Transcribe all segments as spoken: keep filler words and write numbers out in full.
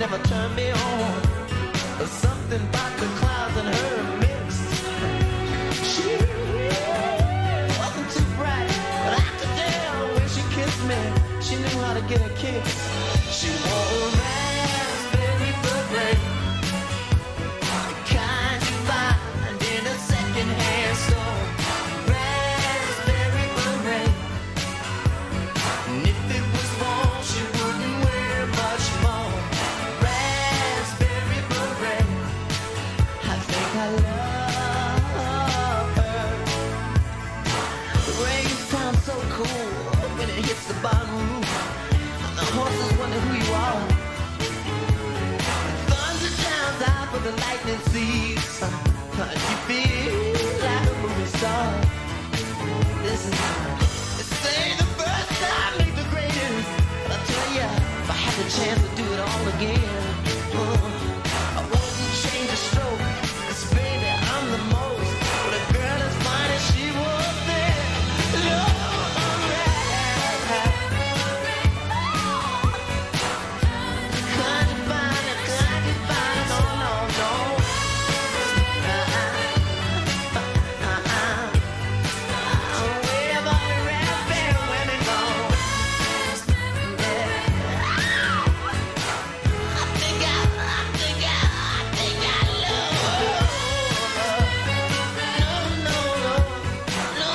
never turned me on. There's something about the clouds and her mixed. She wasn't too bright, but I could tell when she kissed me, she knew how to get a kiss. She wore a raspberry beret, the kind you find in a second-hand store. Raspberry beret, and if it was worn, she wouldn't wear much more. Raspberry beret, I think I love her. The rain sounds so cool when it hits the bottom roof, and the horses wonder who you are. Thunder drowns out, but the lightning sees. You feel like a movie star. This is, this ain't the first time, ain't the greatest. But I tell ya, if I had the chance to do it all again, uh, I wouldn't change a stroke. 'Cause baby, I'm the most. But a girl as fine as she was there. Love, right. Can't you find it? Can't you find it? No, no, no. Uh-uh. Uh-uh. Where the raspberry women go? Yeah. I think I, I think I, I think I love her. No, no, no. No,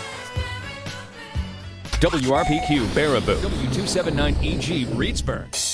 no, no. W R P Q Baraboo, W two seventy-nine E G Reedsburg.